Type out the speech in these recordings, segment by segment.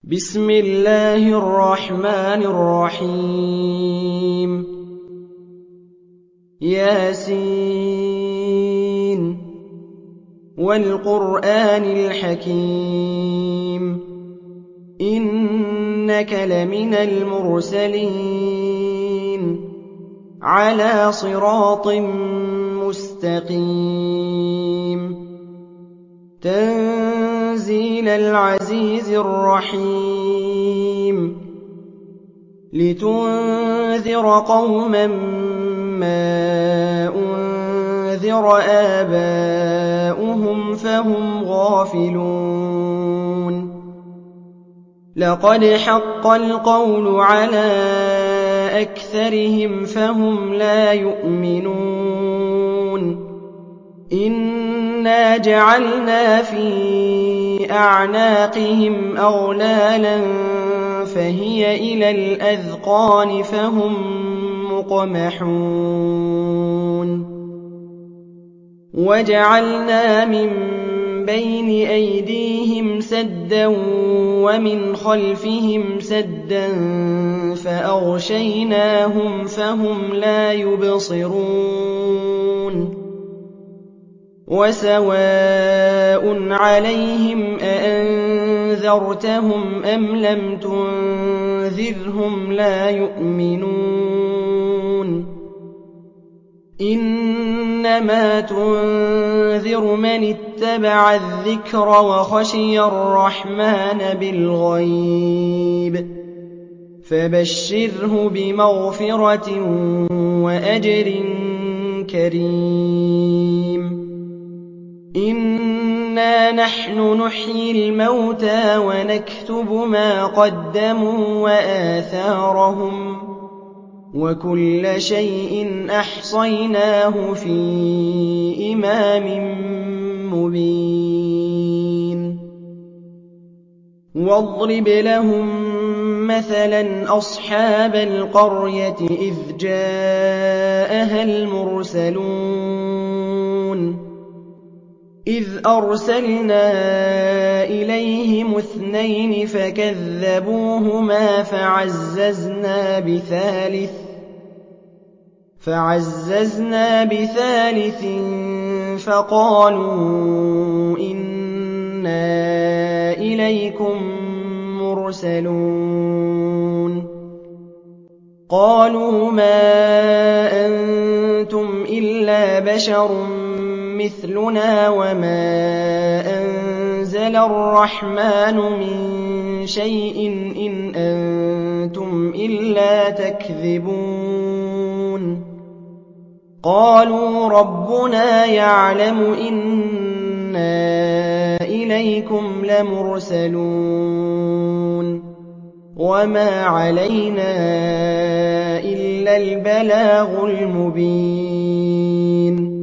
بسم الله الرحمن الرحيم ياسين والقرآن الحكيم إنك لمن المرسلين على صراط مستقيم تنزيل العزيز الرحيم لتنذر قوما ما أنذر آباؤهم فهم غافلون لقد حق القول على أكثرهم فهم لا يؤمنون إنا جعلنا في أعناقهم أغلالا فهي إلى الأذقان فهم مقمحون وجعلنا من بين أيديهم سدا ومن خلفهم سدا فأغشيناهم فهم لا يبصرون وسواء عليهم أأنذرتهم أم لم تنذرهم لا يؤمنون إنما تنذر من اتبع الذكر وخشي الرحمن بالغيب فبشره بمغفرة وأجر كريم إنا نحن نحيي الموتى ونكتب ما قدموا وآثارهم وكل شيء أحصيناه في إمام مبين واضرب لهم مثلا أصحاب القرية إذ جاءها المرسلون إذ أرسلنا إليهم 2 فكذبوهما فعززنا بثالث فقالوا إنا إليكم مرسلون قالوا ما أنتم إلا بشر مثلنا وما أنزل الرحمن من شيء إن أنتم إلا تكذبون قالوا ربنا يعلم إنا إليكم لمرسلون وما علينا إلا البلاغ المبين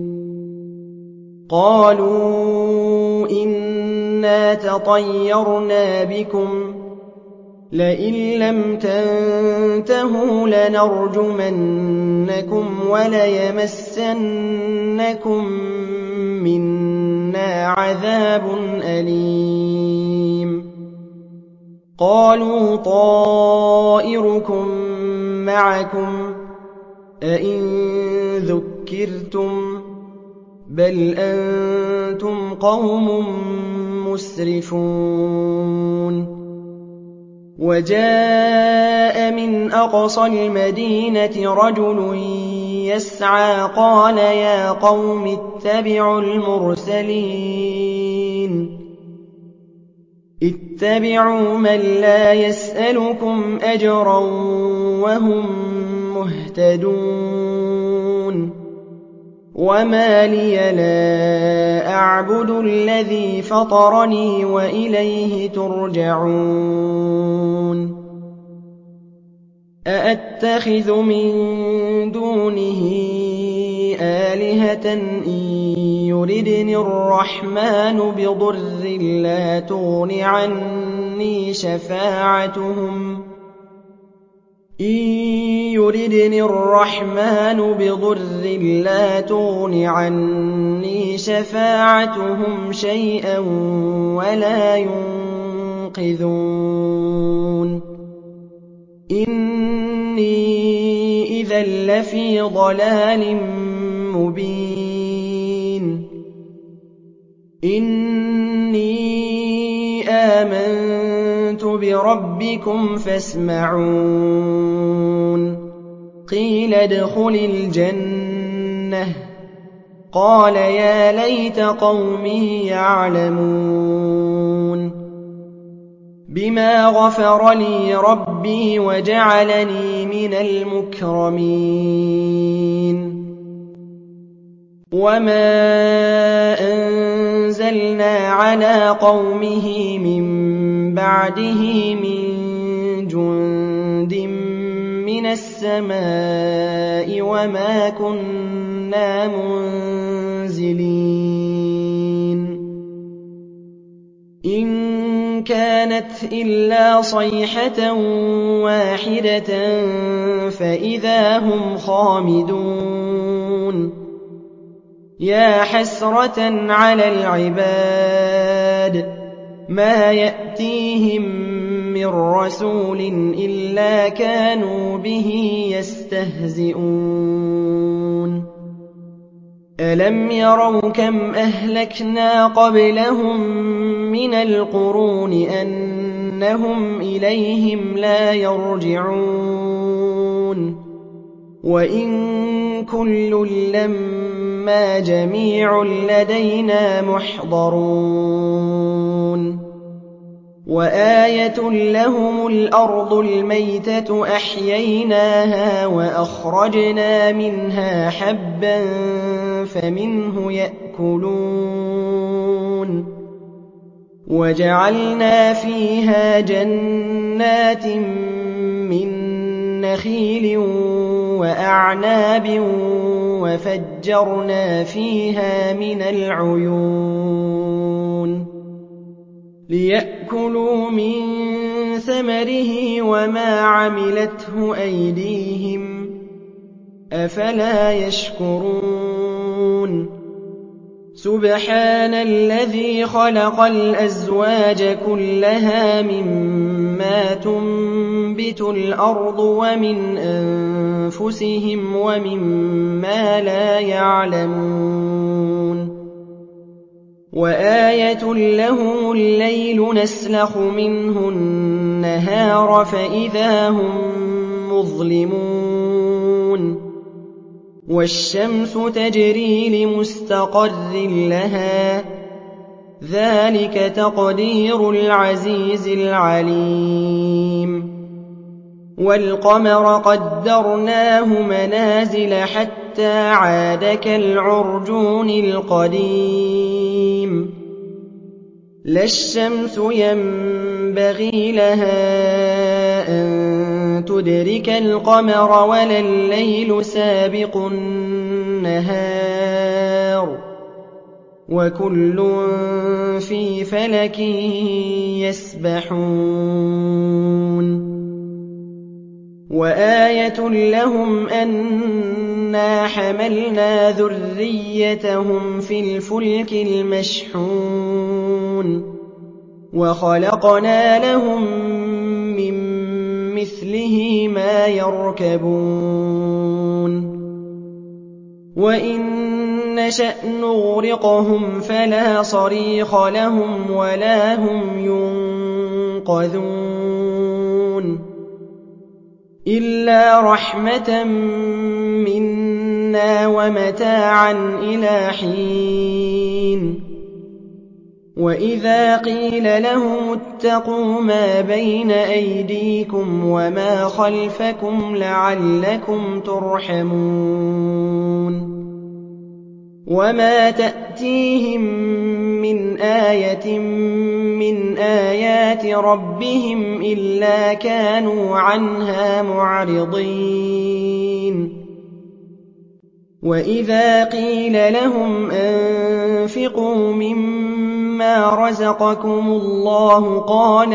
قالوا إنا تطيرنا بكم لئن لم تنتهوا لنرجمنكم وليمسنكم منا عذاب أليم قالوا طائركم معكم أئن ذكرتم بل أنتم قوم مسرفون وجاء من أقصى المدينة رجل يسعى قال يا قوم اتبعوا المرسلين اتبعوا من لا يسألكم أجرا وهم مهتدون وما لي لا أعبد الذي فطرني وإليه ترجعون أأتخذ من دونه آلهة إن يردني الرحمن بضر لا تغن عني شفاعتهم شيئا ولا ينقذون إِذًا لَّفِي ضَلَالٍ مُّبِينٍ إِنِّي آمَنتُ بِرَبِّكُمْ فَاسْمَعُونِ قِيلَ ادْخُلِ الْجَنَّةَ قَالَ يَا لَيْتَ قَوْمِي يَعْلَمُونَ بِمَا غَفَرَ لِي رَبِّي وَجَعَلَنِي مِنَ الْمُكْرَمِينَ وَمَا أَنزَلْنَا عَلَىٰ قَوْمِهِ مِن بَعْدِهِ مِن جُندٍ مِّنَ السَّمَاءِ وَمَا كُنَّا مُنزِلِينَ إِن كَانَتْ إِلَّا صَيْحَةً وَاحِدَةً فَإِذَا هُمْ خَامِدُونَ يَا حَسْرَةً عَلَى الْعِبَادِ مَا يَأْتِيهِم مِّن رَّسُولٍ إِلَّا كَانُوا بِهِ يَسْتَهْزِئُونَ أَلَمْ يَرَوْا كَمْ أَهْلَكْنَا قَبْلَهُم مِّنَ الْقُرُونِ أَنَّهُمْ إِلَيْهِمْ لَا يَرْجِعُونَ وَإِن كُلٌّ لَّمَّا جَمِيعٌ لَّدَيْنَا مُحْضَرُونَ وَآيَةٌ لَّهُمُ الْأَرْضُ الْمَيْتَةُ أَحْيَيْنَاهَا وَأَخْرَجْنَا مِنْهَا حَبًّا فَمِنْهُ يَأْكُلُونَ وَجَعَلْنَا فِيهَا جَنَّاتٍ مِّن نَّخِيلٍ وَأَعْنَابٍ وَفَجَّرْنَا فِيهَا مِنَ الْعُيُونِ لِيَأْكُلُوا مِن ثَمَرِهِ وَمَا عَمِلَتْهُ أَيْدِيهِمْ ۖ أَفَلَا يَشْكُرُونَ سُبْحَانَ الَّذِي خَلَقَ الْأَزْوَاجَ كُلَّهَا مِمَّا تُنبِتُ الْأَرْضُ وَمِنْ أَنفُسِهِمْ وَمِمَّا لَا يَعْلَمُونَ وَآيَةٌ لَّهُمُ اللَّيْلُ نَسْلَخُ مِنْهُ النَّهَارَ فَإِذَا هُم مُّظْلِمُونَ وَالشَّمْسُ تَجْرِي لِمُسْتَقَرٍّ لَّهَا ۚ ذَٰلِكَ تَقْدِيرُ الْعَزِيزِ الْعَلِيمِ وَالْقَمَرَ قَدَّرْنَاهُ مَنَازِلَ حَتَّىٰ عَادَ كَالْعُرْجُونِ الْقَدِيمِ لَا الشَّمْسُ يَنبَغِي لَهَا أَن تُدْرِكَ الْقَمَرَ وَلَا اللَّيْلُ سَابِقُ النَّهَارِ ۚ وَكُلٌّ فِي فَلَكٍ يَسْبَحُونَ وَآيَةٌ لَّهُمْ أَنَّا حَمَلْنَا ذُرِّيَّتَهُمْ فِي الْفُلْكِ الْمَشْحُونِ وَخَلَقْنَا لَهُم مِّن مِّثْلِهِ مَا يَرْكَبُونَ وَإِن نَّشَأْ نُغْرِقْهُمْ فَلَا صَرِيخَ لَهُمْ وَلَا هُمْ يُنقَذُونَ إِلَّا رَحْمَةً مِّنَّا وَمَتَاعًا إِلَىٰ حِينٍ وَإِذَا قِيلَ لَهُمُ اتَّقُوا مَا بَيْنَ أَيْدِيكُمْ وَمَا خَلْفَكُمْ لَعَلَّكُمْ تُرْحَمُونَ وَمَا تَأْتِيهِم مِّنْ آيَةٍ مِّنْ آيَاتِ رَبِّهِمْ إِلَّا كَانُوا عَنْهَا مُعْرِضِينَ وَإِذَا قِيلَ لَهُمْ أَنفِقُوا مِمَّا رَزَقَكُمُ اللَّهُ قَالَ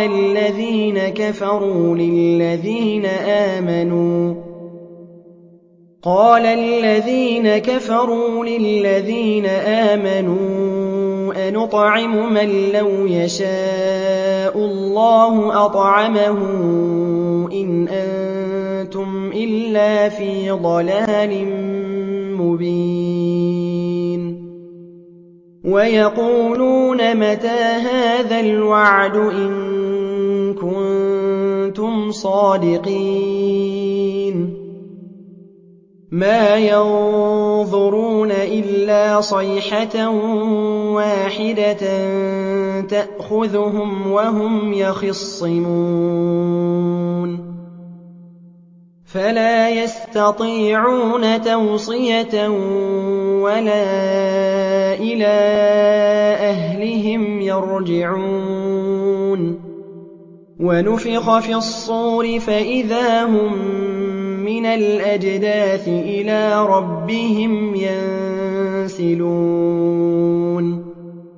الَّذِينَ كَفَرُوا لِلَّذِينَ آمَنُوا أَنُطْعِمُ مَن لَّوْ يَشَاءُ اللَّهُ أَطْعَمَهُ إِنْ أَنتُمْ أنتُمْ إِلَّا فِي ضَلَالٍ مُّبِينٍ وَيَقُولُونَ مَتَىٰ هَٰذَا الْوَعْدُ إِن كُنتُمْ صَادِقِينَ مَا يَنظُرُونَ إِلَّا صَيْحَةً وَاحِدَةً تَأْخُذُهُمْ وَهُمْ يَخِصِّمُونَ فَلَا يَسْتَطِيعُونَ تَوْصِيَةً وَلَا إِلَىٰ أَهْلِهِمْ يَرْجِعُونَ وَنُفِخَ فِي الصُّورِ فَإِذَا هُم مِّنَ الْأَجْدَاثِ إِلَىٰ رَبِّهِمْ يَنسِلُونَ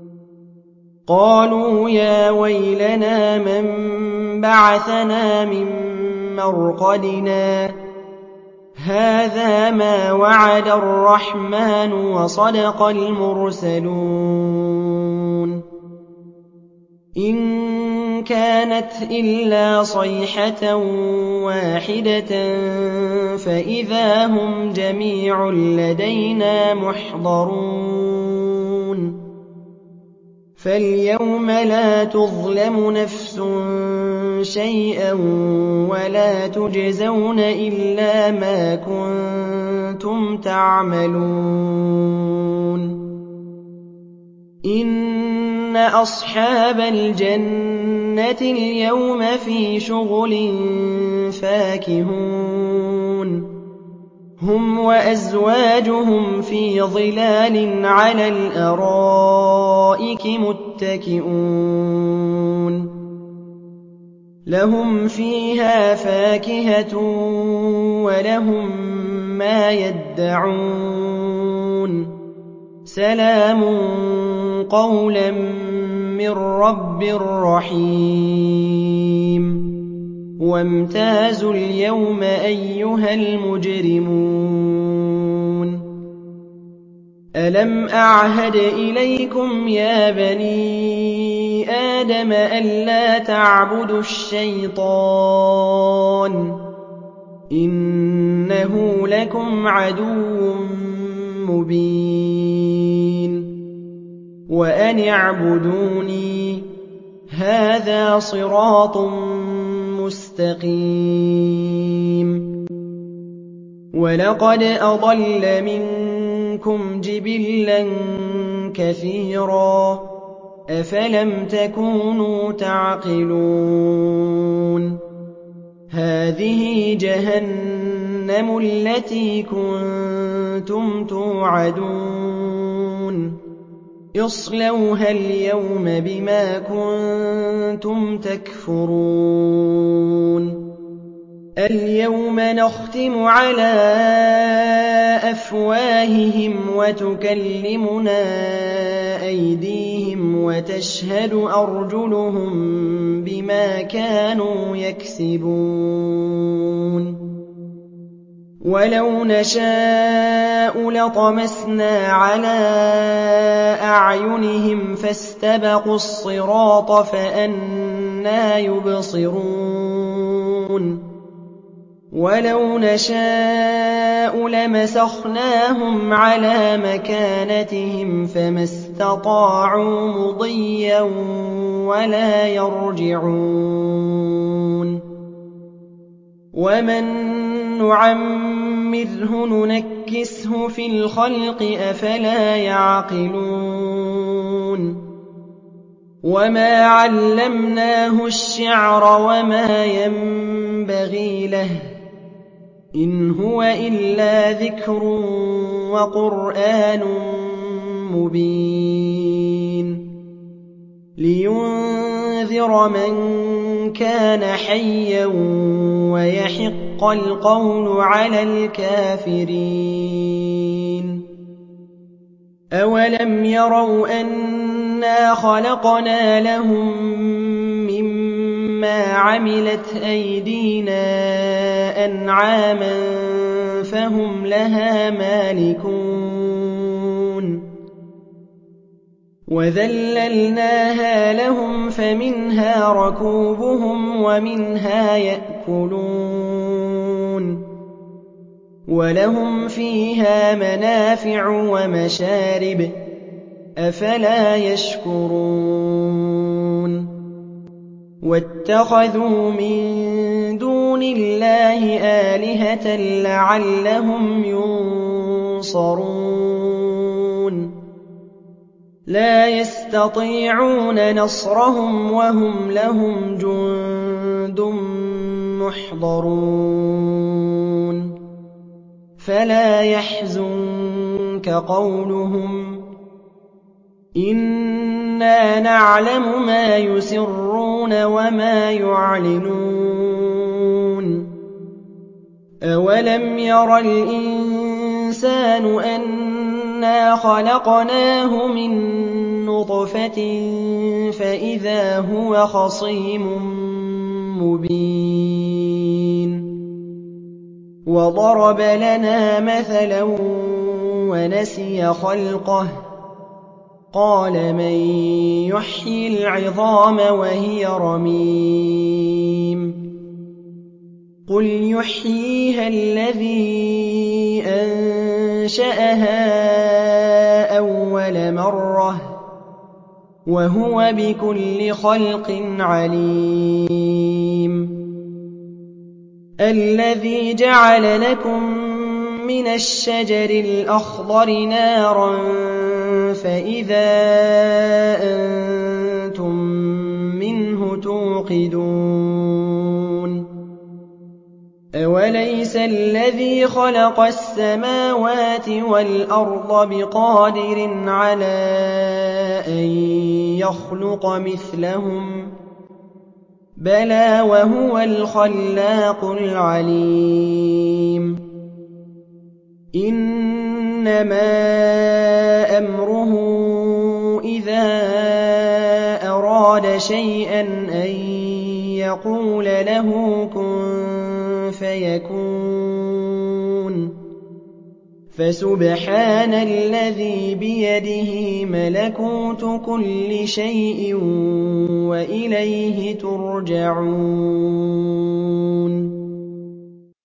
قَالُوا يَا وَيْلَنَا مَن بَعَثَنَا مِن مَّرْقَدِنَا هَٰذَا مَا وَعَدَ الرَّحْمَٰنُ وَصَدَقَ الْمُرْسَلُونَ إِن كَانَتْ إِلَّا صَيْحَةً وَاحِدَةً فَإِذَا هُمْ جَمِيعٌ لَّدَيْنَا مُحْضَرُونَ فَالْيَوْمَ لَا تُظْلَمُ نَفْسٌ شَيْئًا وَلَا تُجْزَوْنَ إِلَّا مَا كُنتُمْ تَعْمَلُونَ إِنَّ أَصْحَابَ الْجَنَّةِ الْيَوْمَ فِي شُغُلٍ فَاكِهُونَ هُمْ وَأَزْوَاجُهُمْ فِي ظِلَالٍ عَلَى الْأَرَائِكِ مُتَّكِئُونَ لَهُمْ فِيهَا فَاكِهَةٌ وَلَهُم مَّا يَدَّعُونَ سَلَامٌ قَوْلًا مِّن رَّبٍّ رَّحِيمٍ وَامْتَازُوا الْيَوْمَ أَيُّهَا الْمُجْرِمُونَ أَلَمْ أَعْهَدْ إِلَيْكُمْ يَا بَنِي آدَمَ أَلَّا تَعْبُدُوا الشَّيْطَانَ إِنَّهُ لَكُمْ عَدُوٌّ مُّبِينٌ وَأَنِ اعْبُدُونِي هَٰذَا صِرَاطٌ مُّسْتَقِيمٌ وَلَقَدْ أَضَلَّ مِنكُمْ جِبِلًّا كَثِيرًا أَفَلَمْ تَكُونُوا تَعْقِلُونَ هَٰذِهِ جَهَنَّمُ الَّتِي كُنتُمْ تُوعَدُونَ اصْلَوْهَا الْيَوْمَ بِمَا كُنتُمْ تَكْفُرُونَ الْيَوْمَ نَخْتِمُ عَلَىٰ أَفْوَاهِهِمْ وَتُكَلِّمُنَا أَيْدِيهِمْ وَتَشْهَدُ أَرْجُلُهُم بِمَا كَانُوا يَكْسِبُونَ وَلَوْ نَشَاءُ لَطَمَسْنَا عَلَىٰ أَعْيُنِهِمْ فَاسْتَبَقُوا الصِّرَاطَ فَأَنَّىٰ يُبْصِرُونَ وَلَوْ نَشَاءُ لَمَسَخْنَاهُمْ عَلَىٰ مَكَانَتِهِمْ فَمَا اسْتَطَاعُوا مُضِيًّا وَلَا يَرْجِعُونَ وَمَن نُّعَمِّرْهُ نُنَكِّسْهُ فِي الْخَلْقِ ۖ أَفَلَا يَعْقِلُونَ وَمَا عَلَّمْنَاهُ الشِّعْرَ وَمَا يَنبَغِي لَهُ ۚ إِنْ هُوَ إِلَّا ذِكْرٌ وَقُرْآنٌ مُّبِينٌ لِّيُنذِرَ مَن كَانَ حَيًّا وَيَحِقَّ الْقَوْلُ عَلَى الْكَافِرِينَ أَوَلَمْ يَرَوْا أَنَّا خَلَقْنَا لَهُم مِّمَّا عَمِلَتْ أَيْدِينَا أَنْعَامًا فَهُمْ لَهَا مَالِكُونَ وَذَلَّلْنَاهَا لَهُمْ فَمِنْهَا رَكُوبُهُمْ وَمِنْهَا يَأْكُلُونَ وَلَهُمْ فِيهَا مَنَافِعُ وَمَشَارِبُ أَفَلَا يَشْكُرُونَ وَاتَّخَذُوا مِن دُونِ اللَّهِ آلِهَةً لَّعَلَّهُمْ يُنصَرُونَ لَا يَسْتَطِيعُونَ نَصْرَهُمْ وَهُمْ لَهُمْ جُندٌ مُّحْضَرُونَ فَلَا يَحْزُنكَ قَوْلُهُمْ إِنَّا نَعْلَمُ مَا يُسِرُّونَ وَمَا يُعْلِنُونَ أَوَلَمْ يَرَ الْإِنسَانُ أَنَّا خَلَقْنَاهُ مِن نُّطْفَةٍ فَإِذَا هُوَ خَصِيمٌ مُّبِينٌ وَضَرَبَ لَنَا مَثَلًا وَنَسِيَ خَلْقَهُ قَالَ مَن يُحْيِي الْعِظَامَ وَهِيَ رَمِيمٌ قُلْ يُحْيِيهَا الَّذِي أَنشَأَهَا أَوَّلَ مَرَّةٍ وَهُوَ بِكُلِّ خَلْقٍ عَلِيمٌ الَّذِي جَعَلَ لَكُم مِّنَ الشَّجَرِ الْأَخْضَرِ نَارًا فَإِذَا أَنتُم مِّنْهُ تُوقِدُونَ أَوَلَيْسَ الَّذِي خَلَقَ السَّمَاوَاتِ وَالْأَرْضَ بِقَادِرٍ عَلَىٰ أَن يَخْلُقَ مِثْلَهُم ۚ بَلَىٰ وَهُوَ الْخَلَّاقُ الْعَلِيمُ إِنَّمَا أَمْرُهُ إِذَا أَرَادَ شَيْئًا أَن يَقُولَ لَهُ كُن فَيَكُونُ فَسُبْحَانَ الَّذِي بِيَدِهِ مَلَكُوتُ كُلِّ شَيْءٍ وَإِلَيْهِ تُرْجَعُونَ